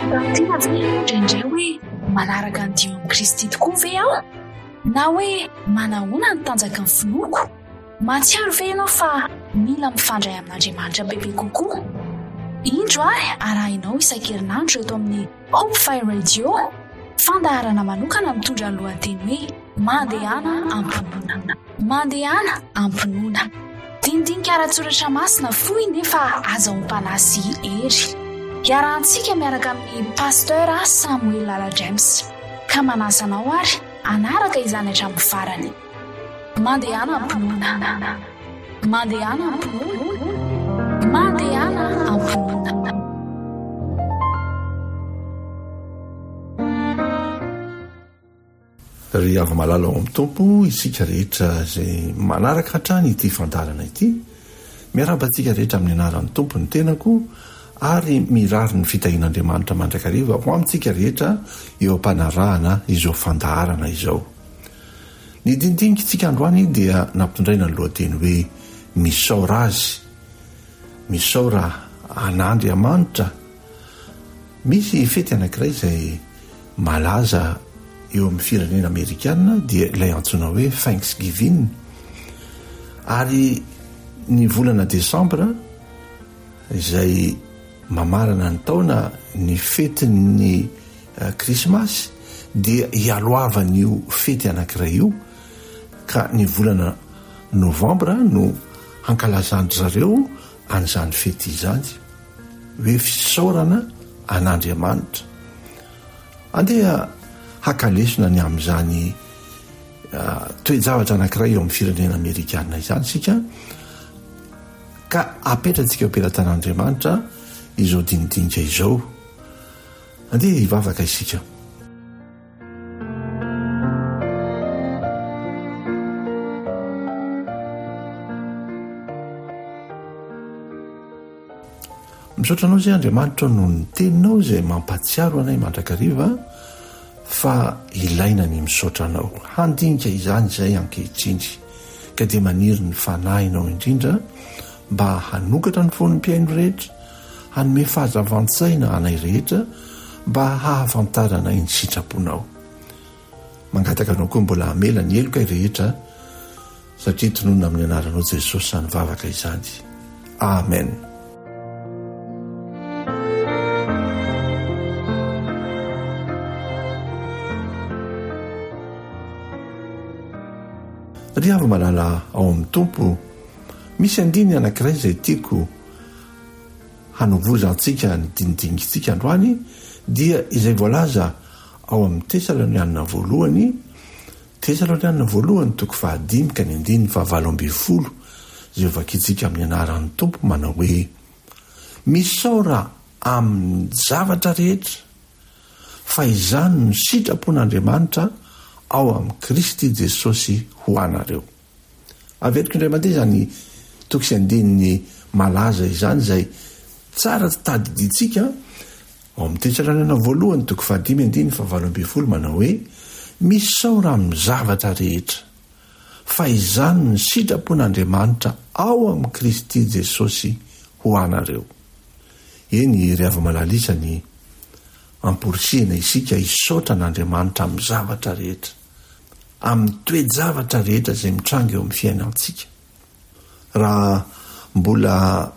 tena indrindray hoe manaraka ny dio amin'i Kristy tokoa ve aho na hoe manahoana ny tanjaka ny finoako? Matsiaro ve ianao fa mila mifandray amin'Andriamanitra bebe kokoa? Indro arahinao isan-kerinandro eto amin'ny Hope Fire Radio, fandaharana manokana mitondra ny lohateny hoe mandehana ampinoana. Mandehana ampinoana. Dindinika ara-tsoratra masina fohy nefa azahoam-panasy hery. Iarahantsika miaraka amin'ny pasteur Samuel Lala James. Ka manasanao ary anaraka izany hatramin'ny farany. Mandehana ampinoana. Mandehana ampinoana. Mandehana ampinoana. Ry avy malala ao amin'ny tompo isika rehetra izay manaraka hatrany ity fandarana ity, miarabantsika rehetra amin'ny anaran'ny tompo ny tenako ary mirary ny fitahin'Andriamanitra mandrakariva ho amintsika rehetra eo am-panarahana izao fandaharana izao. Ny dindinika itsika androany dia nampitondraina ny lohateny hoe misaora azy. Misaora an'Andriamanitra. Misy fety anankiray izay malaza eo amin'ny firenena Amerikana dia ilay antsoina hoe Thanksgiving. Ary ny volana Desambra izay mamarana ny taona ny fetin'ny Krismasy dia hialoavan'io fety anankiray io, ka ny volana Novambra no hankalazandry zareo an'izany fety izany hoe fisaorana an'Andriamanitra. Andeha hakalesona ny amin'izany toe-javatra anankiray eo amin'ny firenena Amerikana izany sika, ka apetratsika eo am-pelatan'Andriamanitra izao dinidinika izao. Andeha hivavaka isika. Misaotranao izay Andriamanitra no ny teninao izay mampatsiaro anay mandrakariva fa ilaina ny misaotranao. Handinika izany izay ankehitriny, ka dia maniry ny fanahinao indrindra mba hanokatra ny fon'ny mpiaino rehetra, hanome fahazavan-tsaina anay rehetra mba hahafantarana ny sitraponao. Mangataka anao koa mbola hamela ny heloka rehetra satria tononona amin'ny anaranao Jesosy sany vavaka izany. Amen. Ry avy malala ao amin'ny tompo, misy andiny anankiray izay tiako hanovozantsika ny dinidinitsika androany, dia izay voalaza ao amin'ny Tesalonianina voalohany, Tesalonianina voalohany 5:9-20, izay vakitsika amin'ny anaran'ny tompo manao hoe misaora amin'ny zavatra rehetra, fa izany no sitrapon'Andriamanitra ao amin'ny Kristy Jesosy ho anareo. Averiko indray mandeha izany tokisy andininy malaza izany izay tsara tadiditsika ao amin'ny Tesalonianina voalohany 5:9-20 manao hoe misaora amin'ny zavatra rehetra, fa izany ny sitrapon'Andriamanitra ao amin'ny Kristy Jesosy ho anareo. Eny ry avy malalisa ny amporisihana isika hisaotra an'Andriamanitra amin'ny zavatra rehetra, amin'ny toe-javatra rehetra izay mitranga eo amin'ny fiainantsika. Raha mbola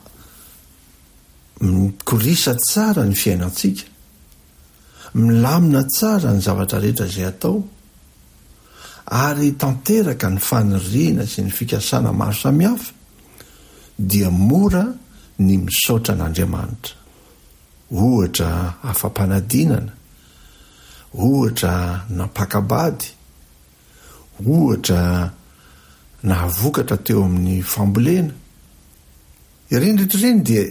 mikorisa tsara ny fiainantsika, milamina tsara ny zavatra rehetra izay atao, ary tanteraka ny faniriana sy ny fikasana maro samihafa, dia mora ny misaotra an'Andriamanitra. Ohatra afampanadinana, ohatra nampakabady, ohatra nahavokatra teo amin'ny fambolena. Ireny rehetrareny dia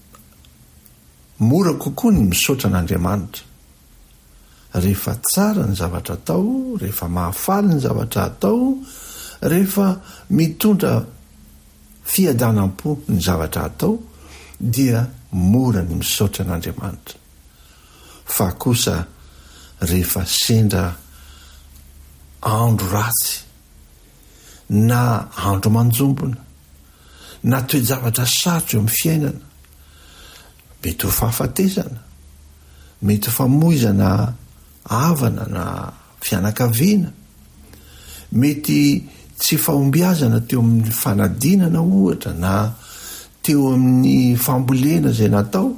mora kokoa ny misaotra an'Andriamanitra. Rehefa tsara ny zavatra atao, rehefa mahafaly ny zavatra atao, rehefa mitondra fiadanam-po ny zavatra atao, dia mora ny misaotra an'Andriamanitra. Fa kosa rehefa sendra andro ratsy, na andro manjombona, na toe-javatra sarotra eo amin'ny fiainana, mety ho fahafatesana, mety famoizana havana na fianakaviana, mety tsy fahombiazana teo amin'ny fanadinana ohatra na teo amin'ny fambolena zay natao,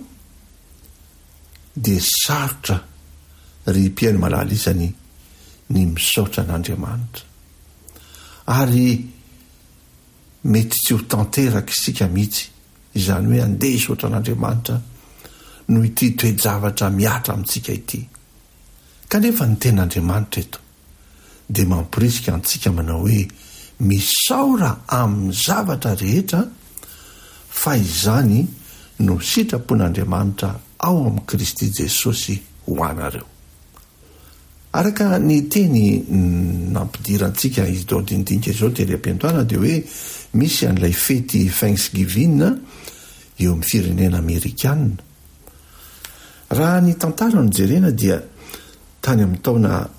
dia sarotra ry mpiaino malalisany ny misaotra an'Andriamanitra. Ary mety tsy ho tanteraka isika mihitsy, izany hoe andeha hisaotra an'Andriamanitra no ity toe-javatra miatra amintsika ity. Kanefa ny ten'Andriamanitra eto dia mampirisika antsika manao hoe misaora amin'ny zavatra rehetra, fa izany no sitrapon'Andriamanitra ao amin'ny Kristy Jesosy ho anareo. Araka ny teny nampidirantsika izao dindinika izao tery am-piantoana dia hoe misy an'ilay fety Thanksgiving eo amin'ny firenena Amerikana. Raha ny tantara no jerena dia tany amin'ny taona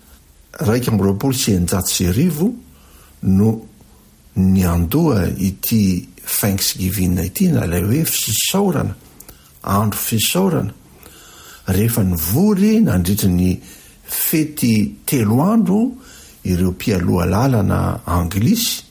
1990 no niandoha ity Thanksgiving ity, na ilay hoe fisaorana, andro fisaorana, rehefa nivory nandritra ny fety 3 andro ireo mpialoha lalana anglisy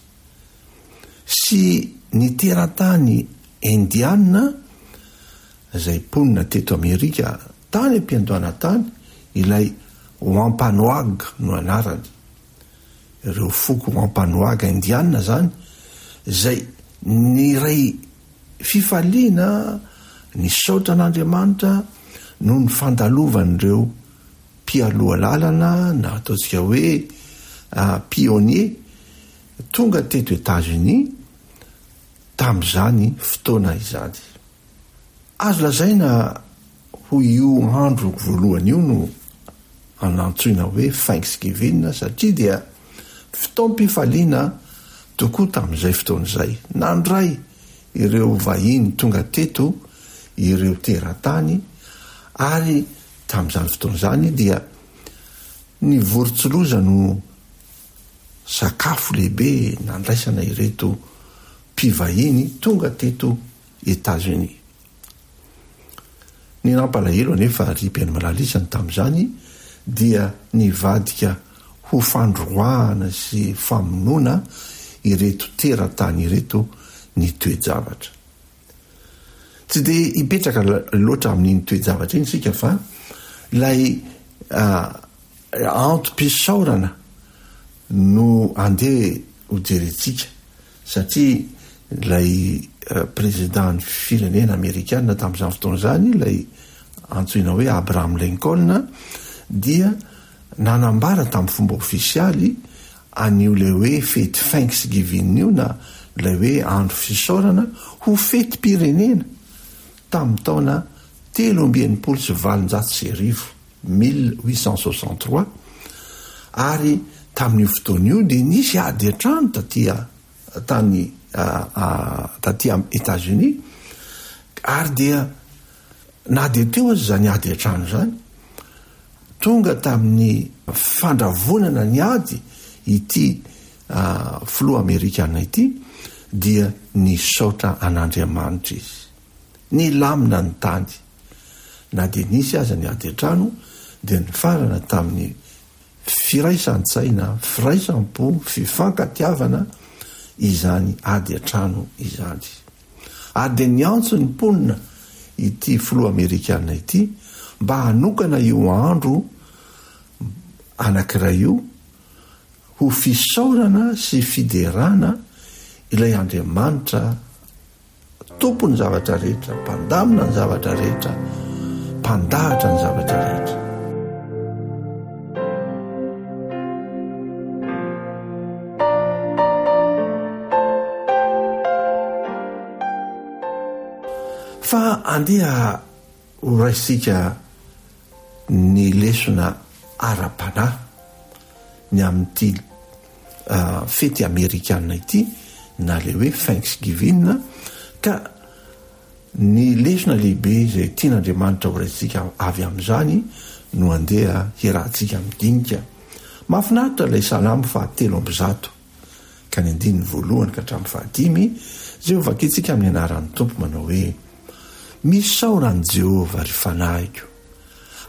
sy ny teratany indiana zay ponina teto Amerika tany am-piandohana tany, ilay Wampanoag no anarany, ireo foko Wampanoag indiana zany, zay ny ray fifaliana ny saotra an'Andriamanitra no ny fandalovan'ireo mpialoha lalana na ataontsika hoe pionier tonga teto États-Unis tamin'izany fotoana izany. Azo lazaina ho io andro voalohany io no anantsoina hoe Thanksgiving, satria dia fotoam-pifaliana tokoa tamin'izay fotoan'izay. Nandray ireo vahiny tonga teto, ireo teratany, ary tamin'izany fotoan'izany dia ny vorontsiloza no sakafo lehibe nandraisana ireto mpivahiny tonga teto États-Unis. Ny nampalahelo anefa ry mpiaino malalisany tamin'izany dia nivadika ho fandroahana sy famonoana ireto teratany ireto ny toe-javatra. Tsy dia hipetraka loatra amin'iny toe-javatra iny sika, fa ilay antom-pisaorana no andeha ho jerentsika, satria ilay président firenena Amerikana tamin'izany fotoan'izany, ilay antsoina hoe Abraham Lincoln, dia nanambara tamin'ny fomba ofisialy an'io le hoe fety Thanksgiving io, na ilay hoe andro fisaorana, ho fety pirenena tamin'ny taona 1963, 1863, ary tamin'io fotoan'io dia nisy ady an-trano taty États-Unis, ary dia na dia teo azy zany ady an-trano zany, tonga tamin'ny fandravonana ny ady ity filoha Amerikana ity, dia nisaotra an'Andriamanitra izy, nilamina ny tany. Na dia nisy aza ny ady an-trano dia nifarana tamin'ny firaisan-tsaina, firaisan-po, fifankatiavana izany ady an-trano izany. Ary dia niantso ny mponina ity filoha Amerikana ity mba hanokana io andro anankiray io ho fisaorana sy fiderana ilay Andriamanitra, tompony zavatra rehetra, mpandamina ny zavatra rehetra, mpandahatra ny zavatra rehetra. Fa andeha ho raisika ny lesona ara-panahy ny amin'ity fety Amerikana ity, na le hoe Thanksgiving, ka ny lesona lehibe izay tian'Andriamanitra ho raisika avy amin'izany no andeha hiarahantsika midinika. Mahafinaritra ilay salamo 700 ka ny 1 ka hatramin'ny 5 zay ho vakitsika amin'ny anaran'ny Tompo manao hoe: misaoran'i Jehovah ry fanahiko,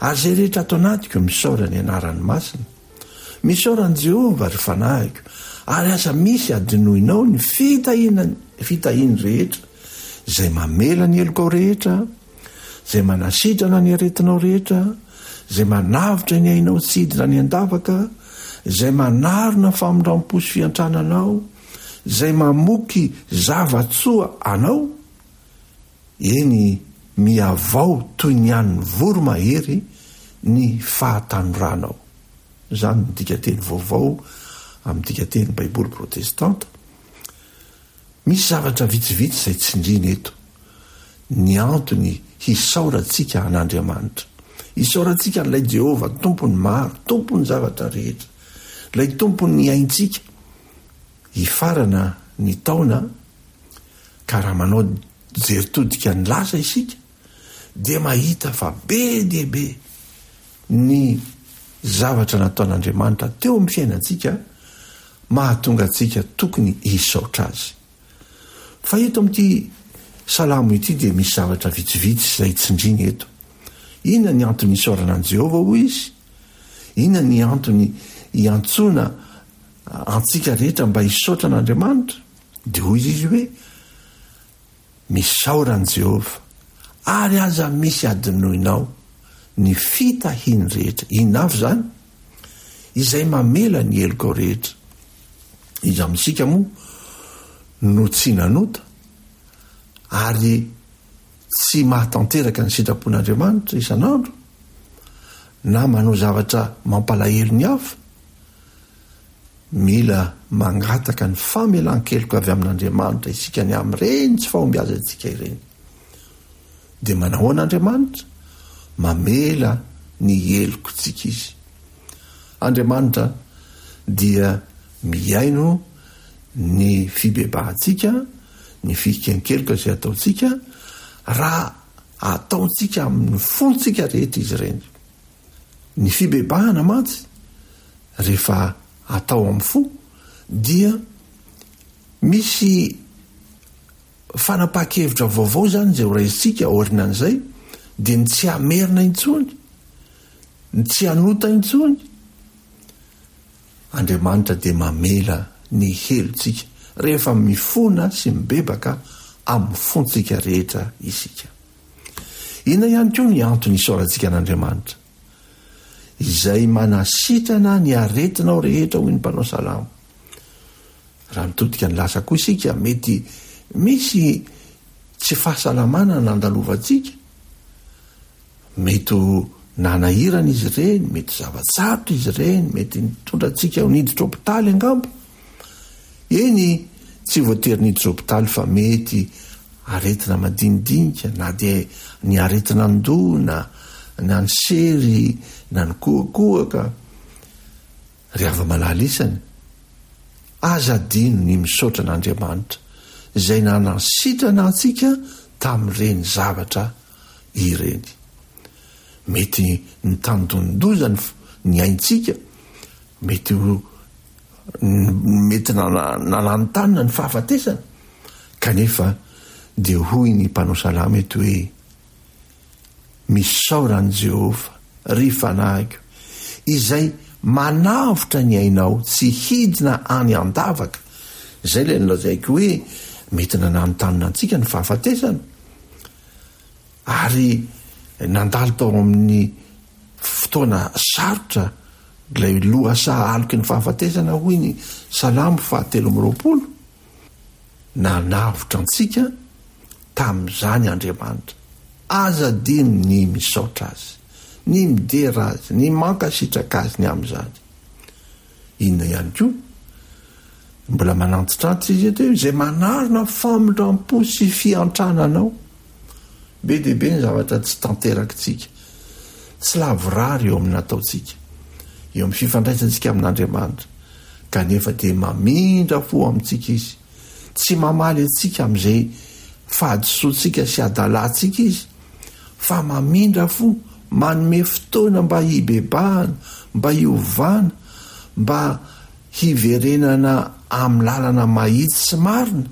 ary zay rehetra atao anatiko misaora ny anarany masina, misaoran' Jehova ry fanahiko, ary aza misy adinoinao ny fitahiny rehetra zay mamela ny elokao rehetra, zay manasitrana ny aretinao rehetra, zay manavitra ny ainao tsidina ny andavaka, zay manarona famondram-posy fiantrananao, zay mamoky zavatsoa anao, eny miavao toy ny an'ny voromahery ny fahatanoranao. Zany ny dikateny vaovao amin'ny dikateny baiboly protestanta. Misy zavatra vitsivitsy zay tsindrina eto, ny antony hisaorantsika an'Andriamanitra, hisaorantsika n'ilay Jehova tompony maro, tompony zavatra rehetra, ilay tompony ny aintsika. Hifarana ny taona ka raha manao jeritodika ny lasa isika dia mahita fa be dia be ny zavatra nataon'Andriamanitra teo amin'ny fiainantsika, mahatonga antsika tokony hisaotra azy. Fa eto amin'ity salamo ity dia misy zavatra vitsivitsy izay tsindrina eto. Inona ny antony hisaorana an' Jehova hoy izy? Inona ny antony hiantsoana antsika rehetra mba hisaotra an'Andriamanitra? Dia hoy izy hoe misaora an' Jehova ary aza misy adinoinao ny fitahiny rehetra. Inavy zany? Izay mamela ny elokao rehetra. Izy amintsika moa no tsy nanota ary tsy mahatanteraka ny sitrapon'Andriamanitra isan'andro, na manao zavatra mampalahelo ny hafa, mila mangataka ny famelan-keloka avy amin'Andriamanitra isika ny amin'ireny tsy fahombiaza antsika ireny. Dia manao an'Andriamanitra mamela ny elokontsika izy. Andriamanitra dia miaino ny fibebahantsika, ny fikenikeloka izay ataontsika, raha ataontsika amin'ny fontsika rehetra izy ireny. Ny fibebahana mantsy rehefa atao amin'ny fo dia misy fanapaha-kevitra vaovao zany zay ho raisitsika orinan'izay, dia ny tsy hamerina intsony, ny tsy hanota intsony. Andriamanitra dia mamela ny helontsika rehefa mifona sy mibebaka amin'ny fontsika rehetra isika. Inona ihany koa ny antony hisaorantsika an'Andriamanitra? Izay manasitrana ny aretinao rehetra hoy ny mpanao salamo. Raha mitodika ny lasa koa isika, mety misy tsy fahasalamana nandalovantsika, mety nanahirana izy ireny, mety zavatsarotra izy ireny, mety nitondra antsika niditra hopitaly angambo. Eny tsy voatery niditra hopitaly fa mety aretina madinidinika, na dia ny aretina ndona, na ny sery, na ny koakoaka. Rehefa malala isany, aza dino ny misaotra an'Andriamanitra izay nanasitrana antsika tamin'ireny zavatra ireny. Mety ny tandondozany ny aintsika, mety nanantanina ny fahafatesana, kanefa dia hoy ny mpanao salamo eto hoe misaora an' Jehova ry fanahiko, izay manavotra ny ainao tsy hidina any andavaka. Zay ilay nolazaiko hoe mety nanantanina antsika ny fahafatesana, ary nandalo tao amin'ny fotoana sarotra ilay lohasa aloky ny fahafatesana, hoy ny salamo 120. Nanavotra antsika tamin'izany Andriamanitra. Aza dino ny misaotra azy, ny midera azy, ny mankasitraka azy ny amin'izany. Inona ihany koa? Mbola manantitrantitra izy eto, izay manarona famondram-po sy fiantrananao. Be dia be ny zavatra tsy tanterakitsika, tsy lavorary eo amin'ny nataontsika, eo amin'ny fifandraisantsika amin'Andriamanitra, kanefa dia mamindra fo amintsika izy, tsy mamaly antsika amin'izay fahadisoantsika sy adalantsika izy, fa mamindra fo, manome fotoana mba hibebahana, mba hiovana, mba hiverenana amin'ny lalana mahitsy sy marina.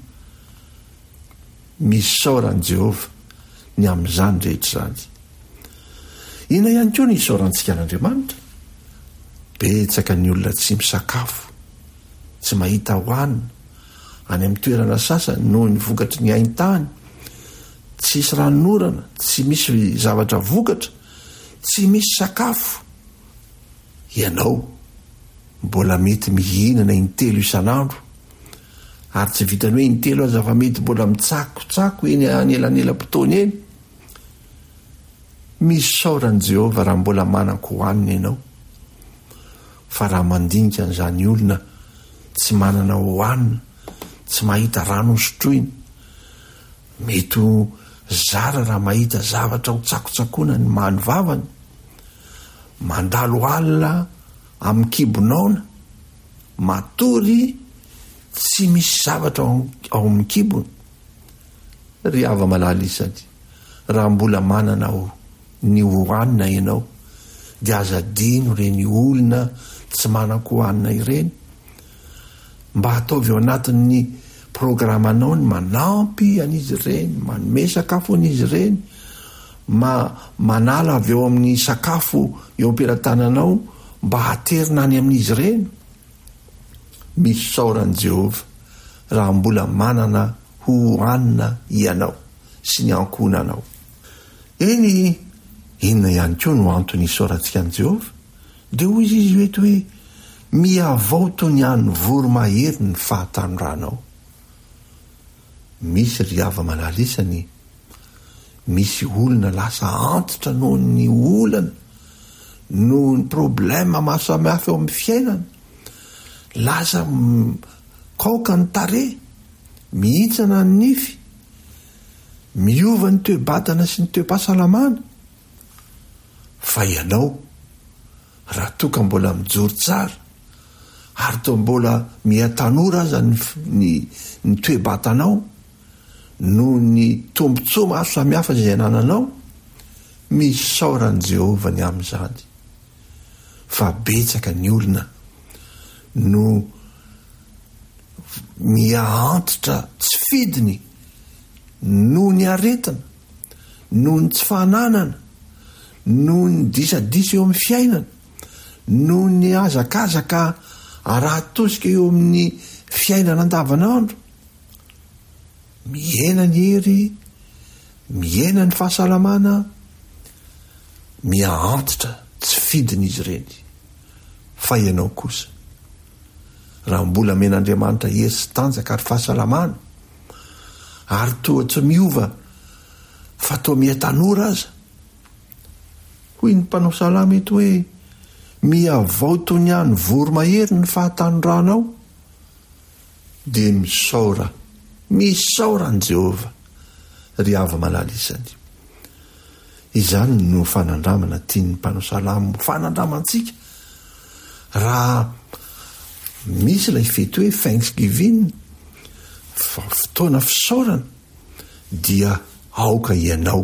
Misaora an' Jehova ny amin'izany rehetra zany. ina ihany koa ny isaorantsika an'andriamanitra. Betsaka ny olona tsy misakafo, tsy mahita hoanina any amin'ny toerana sasany noho ny vokatry ny haintany, tsy misy ranonorana, tsy misy zavatra vokatra, tsy misy sakafo. Ianao mbola mety mihinana intelo isan'andro, ary tsy vitany hoe intelo aza fa mety mbola mitsakotsako eny anelanelam-potoana eny. Misaoran' Jehovah raha mbola manako hoanina ianao. Fa raha mandinika an'izany olona tsy manana hoanina, tsy mahita rano sotroina, mety ho zara raha mahita zavatra ho tsakotsakoana ny many vavany, mandalo alina amin'ny kibonaona, matory tsy misy zavatra ao amin'ny kibony. Ry hava malala isany, raha mbola manana ny hoanina ianao, dia aza dino ireny olona tsy manako hoanina ireny, mba hataovy ao anatin'ny programanao ny manampy an'izy ireny, manome sakafo an'izy ireny, manala avy eo amin'ny sakafo eo am-pelatananao mba haterina any amin'izy ireny. Misaoran' Jehovah raha mbola manana hoanina ianao sy ny ankonanao. Eny inona ihany koa no antony isaorantsika an' Jehovah? Dia hoy izy eto hoe miavao toy ny any voromahery ny fahatanoranao. Misy ry hava malalisany, misy olona lasa antitra noho ny olana, noho ny problema maro samihafa eo amin'ny fiainana, lasa kaoka ny tare, mihitsana ny nify, miova ny toe-batana sy ny toe-pahasalamana. Fa ianao raha toka mbola mijoro tsara, ary toa mbola mihatanora aza ny toe-batanao noho ny tombontsoa maro samihafa izay anananao, misaoran' Jehovah ny amin'izany. Fa betsaka ny olona no mihaantitra tsy fidiny noho ny aretina, noho ny tsy fahananana, noho ny disadisa eo amin'ny fiainana, noho ny azakazaka araha-tosika eo amin'ny fiainana andavanandro. Miena ny hery, miena ny fahasalamana, mihaantitra tsy fidiny izy ireny. Fa ianao kosa, raha mbola men'Andriamanitra hery sy tanjaka ary fahasalamana, ary toa tsy miova fa toa miha-tanora aza, hoy ny mpanao salama eto hoe miavao toy ny any voromahery ny fahatanoranao. Dia misaoran' Jehovah ry hava malala isany. Izany no fanandramana tian'ny mpanao salama fanandramantsika. Raha misy ilay fety hoe Thanksgiving, fotoana fisaorana, dia aoka ianao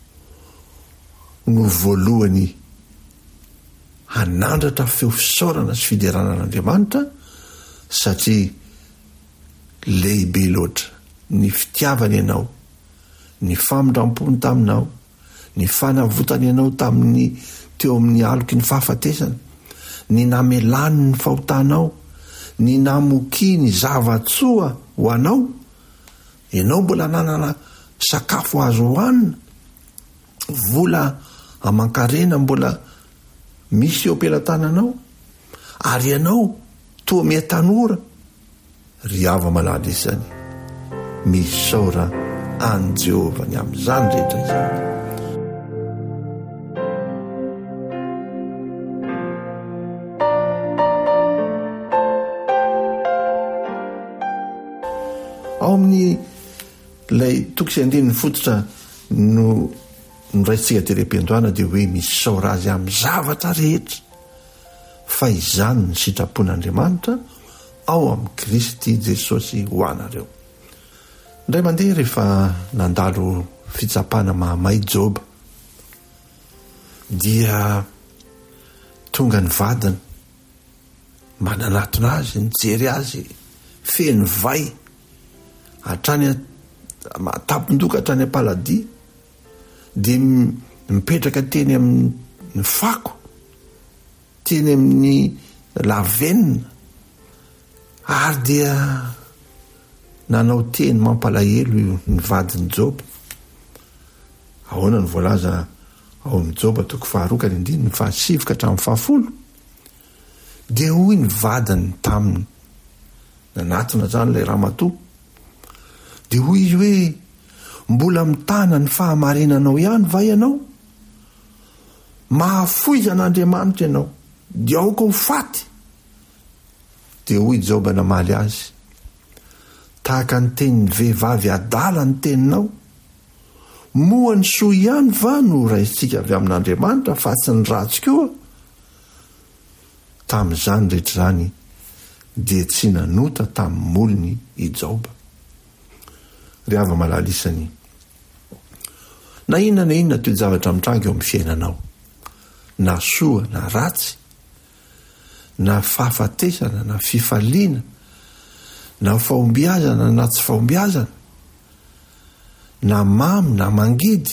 no voalohany hanandratra feo fisaorana sy fideranan'Andriamanitra, satria lehibe loatra ny fitiavany ianao, ny famindram-pony taminao, ny fanavotany ianao teo amin'ny aloky ny fahafatesana, ny namelany ny fahotanao, ny namoky ny zavatsoa ho anao. Ianao mbola nanana sakafo azo hohanina, vola aman-karena mbola misy eo am-pelatananao, ary ianao toa miha-tanora. Ry hava malala isany, misaora an' Jehovah ny amin'izany rehetra izany. Ao amin'ny lay toko sy andininy fototra no raisitsika terem-piandohana dia hoe misaora azy amin'ny zavatra rehetra, fa izany ny sitrapon'Andriamanitra ao amin'ny Kristy Jesosy ho anareo. Indray mandeha rehefa nandalo fitsapana mahamay Joba, dia tonga ny vadiny mananatona azy, nijery azy feno vai hatrany tapon-doka hatrany am-paladia, dia mipetraka teny amin'ny ny fako teny amin'ny lavenina ary dia nanao teny mampalahelo ny vadiny Job. Ahoana ny voalaza ao amin'ny Job 2:7-7 dia hoy ny vadiny taminy, nanatona zany ilay ramatoa, dia hoy izy hoe mbola mitana ny fahamarinanao ihany va ianao? Mahafoiza an'Andriamanitra ianao, dia aoka ho faty. Dia hoy Job namaly azy, tahaka ny tenin'ny vehivavy adala ny teninao, moa ny soa ihany va no raisitsika avy amin'Andriamanitra fa tsy ny ratsy koa? Tamin'izany rehetra zany dia tsy nanota tamin'ny molony i Job. Ry hava malalisany, na inona toe-javatra mitranga eo amin'ny fiainanao, na soa na ratsy, na fahafatesana na fifaliana, na fahombiazana na tsy fahombiazana, na mamy na mangidy,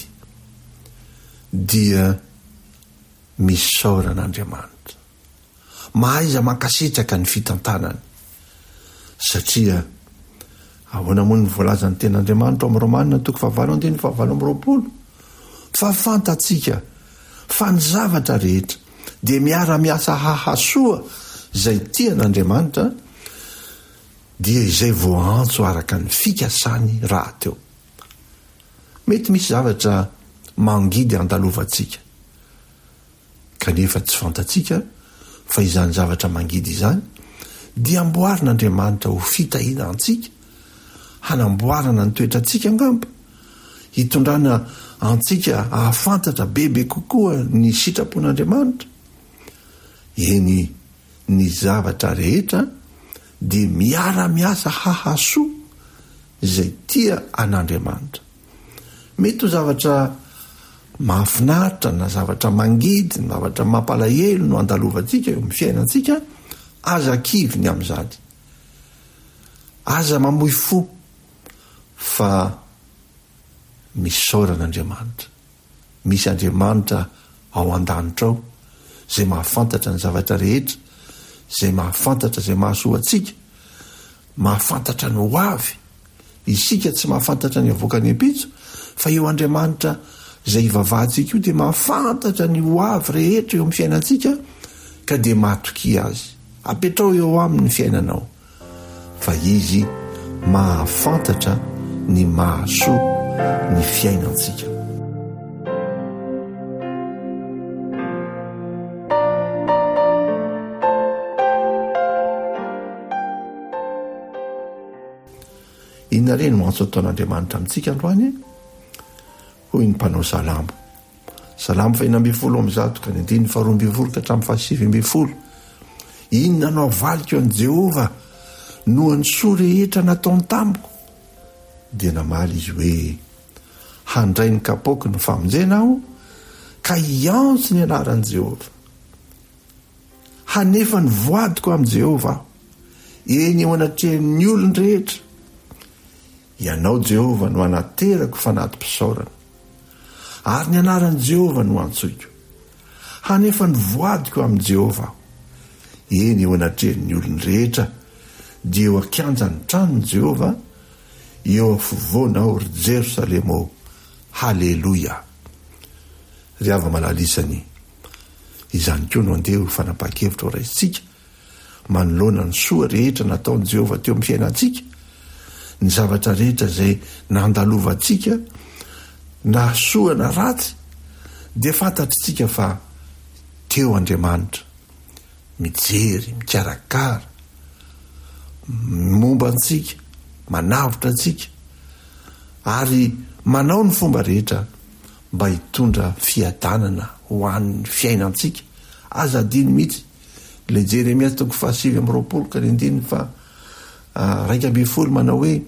dia misy saoran'Andriamanitra. Mahaiza mankasitraka ny fitantanany, satria ahoana moa ny voalaza ny ten'Andriamanitra ao amin'ny Romanina 9:9-20 fa fantatsika fa ny zavatra rehetra dia miara-miasa hahasoa izay tian'Andriamanitra, dia izay voantso araka ny fikasany raha teo. Mety misy zavatra mangidy andalovantsika, kanefa tsy fantatsika fa izany zavatra mangidy izany dia amboarin'Andriamanitra ho fitahinantsika, hanamboarana ny toetrantsika angamba, hitondrana antsika ahafantatra bebe kokoa ny sitrapon'Andriamanitra. Eny, ny zavatra rehetra dia miara-miasa hahasoa izay tia an'Andriamanitra. Mety ho zavatra mahafinaritra na zavatra mangidy, na zavatra mampalahelo no andalovantsika eo amin'ny fiainantsika, aza kiviny amin'izany, aza mamoy fo, fa misy saoran'Andriamanitra. Misy Andriamanitra ao an-danitra ao zay mahafantatra ny zavatra rehetra, zay mahafantatra zay mahasoa antsika, mahafantatra ny ho avy. Isika tsy mahafantatra ny avoakany am-pitso, fa eo Andriamanitra zay ivavahantsika io dia mahafantatra ny ho avy rehetra eo amin'ny fiainantsika, ka dia mahatoky azy apetrao eo amin'ny fiainanao, fa izy mahafantatra ny mahasoa ny fiainantsika. Inona reny no antso ataon'Andriamanitra amintsika androany? Hoy ny mpanao Salamo 5:12-20 inona no avaliko an' Jehova noho ny soa rehetra nataony tamiko? Dia namaly izy hoe, handray ny kapoky ny famonjena aho, ka iantso ny anaran'i Jehova. Hanefa ny voadiko amin'i Jehova aho, eny eo anatrehan'ny olony rehetra. Ianao Jehova no anaterako fanatim-pisaorana, ary ny anaran'i Jehova no antsoiko. Hanefa ny voadiko amin'i Jehova aho, eny eo anatrehan'ny olony rehetra, dia eo akianjan'ny tranon'i Jehova, eo afovoana aho ry Jerosalema ao. Haleloia. Ry hava malalisany, izany koa no andeha ho fanapa-kevitra ho raisitsika manoloana ny soa rehetra nataon'i Jehova teo amin'ny fiainantsika, ny zavatra rehetra zay nandalovantsika, na soa na ratsy, dia fantatritsika fa teo Andriamanitra mijery, mikarakara momba antsika, manavitra antsika, ary manao ny fomba rehetra mba hitondra fiadanana ho an'ny fiainantsika. Aza adiny mihitsy le Jeremia 7:20 fa 2:20 manao hoe,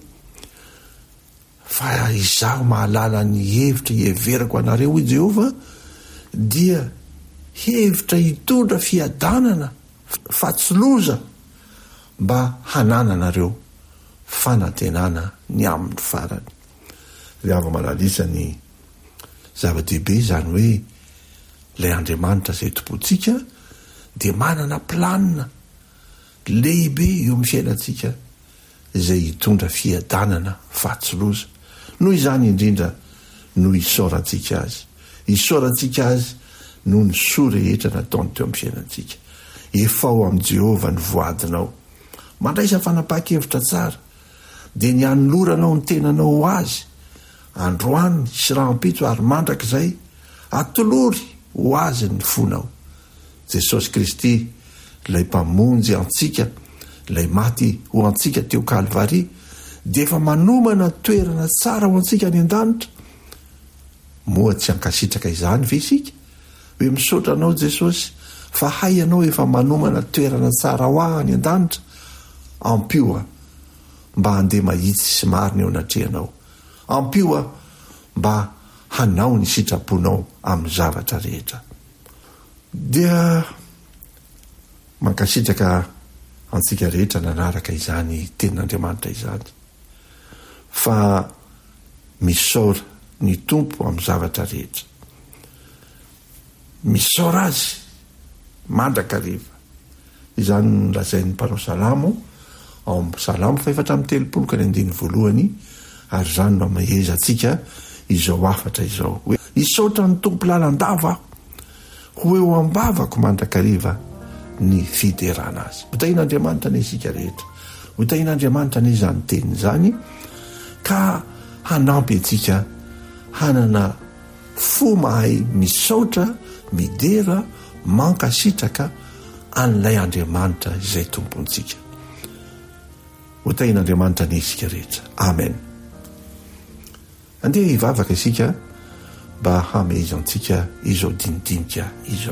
fa izaho mahalala ny hevitra hieverako anareo i Jehova, dia hevitra hitondra fiadanana fa tsy loza, mba hanananareo fanantenana ny amin'ny farany. Ry hava malalisany, zava-dehibe zany hoe ilay Andriamanitra izay tompontsika dia manana planina lehibe eo amin'ny fiainantsika izay hitondra fiadanana fahatsoloza. Noho izany indrindra no isaorantsika azy. Isaorantsika azy no ny soa rehetra nataony teo amin'ny fiainantsika. Efa ao amin'i Jehovah ny voadinao. Mandraisa fanapahakevitra tsara dia ny anoloranao ny tenanao ho azy. Androany sy rahampitso ary mandrakizay atolory ho azy ny fonao. Jesosy Kristy ilay mpamonjy antsika, ilay maty ho antsika teo Kalvari, dia efa manomana toerana tsara ho antsika any an-danitra. Moa tsy hankasitraka izany ve isika? Hoe misaotra anao Jesosy fa hay anao efa manomana toerana tsara ho ahy any an-danitra. Ampioa mba handeha mahitsy sy marina eo anatrehanao. Ampioa mba hanao ny sitraponao amin'ny zavatra rehetra. Dia mankasitraka antsika rehetra nanaraka izany tenin'Andriamanitra izany, fa misaora ny tompo amin'ny zavatra rehetra. Misaora azy mandrakariva. Izany nolazain'ny mpanao salamo ao amin'ny salamo 4:30 ary zany no maheza antsika izao afatra izao hoe isaotra ny tompo lalandava ho eo ambavako mandrakariva ny fiderana azy. Hotahin'Andriamanitra ny isika rehetra, hotahin'Andriamanitra ny izany teny izany, ka hanampy antsika hanana fo mahay misaotra, midera, mankasitraka an'ilay Andriamanitra izay tompontsika. Hotahin'Andriamanitra ny isika rehetra. Amen. Andeha hivavaka isika mba hamehezantsika izao dinidinika izao.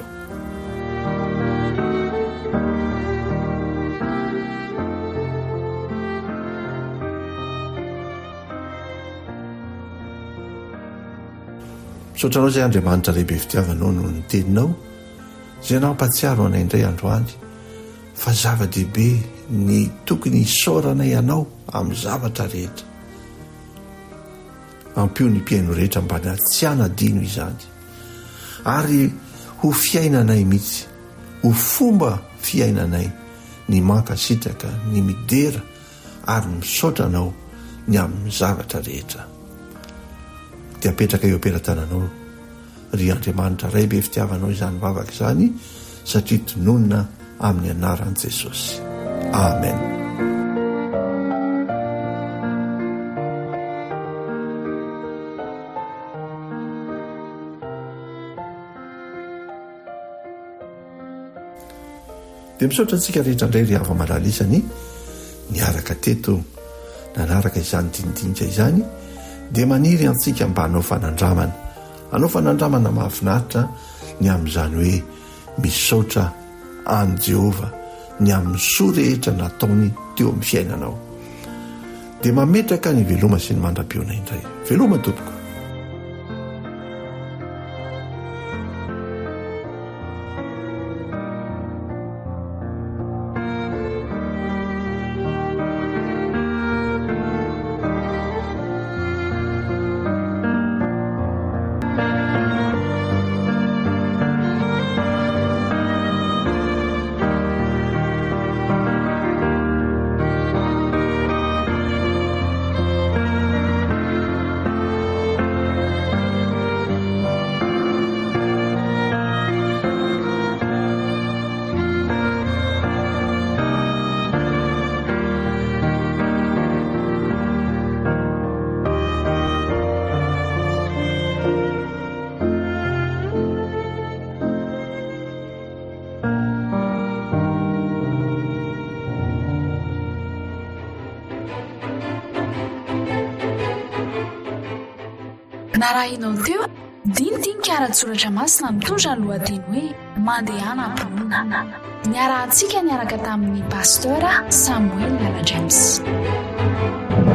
Misaotranao izay Andriamanitra lehibe fitiavanao noho ny teninao izay nampatsiaro anay indray androany fa zava-dehibe ny tokony isaoranay ianao amin'ny zavatra rehetra. Ampio ny mpiaino rehetra mba tsy hanadino izany, ary ho fiainanay mihitsy, ho fomba fiainanay ny mankasitraka, ny midera ary misaotranao ny amin'ny zavatra rehetra. Dia apetraka eo am-pelantananao ry Andriamanitra ray be fitiavanao izany vavaka izany, satria tononona amin'ny anaran'i Jesosy. Amen. Dia misaotra antsika rehetra indray ry hava-malalisany niaraka teto nanaraka izany dinidinika izany, dia maniry antsika mba hanao fanandramana mahafinaritra ny amin'izany hoe misaotra any Jehovah ny amin'ny soa rehetra nataony teo amin'ny fiainanao. Dia mametraka ny veloma sy ny mandra-piona indray. Veloma tompoko. Narahinao teo dinidinika ara-tsoratra masina mitondra ny lohateny hoe mandehanam-ponina. Niarahantsika niaraka tamin'ny pasteur Samuel James.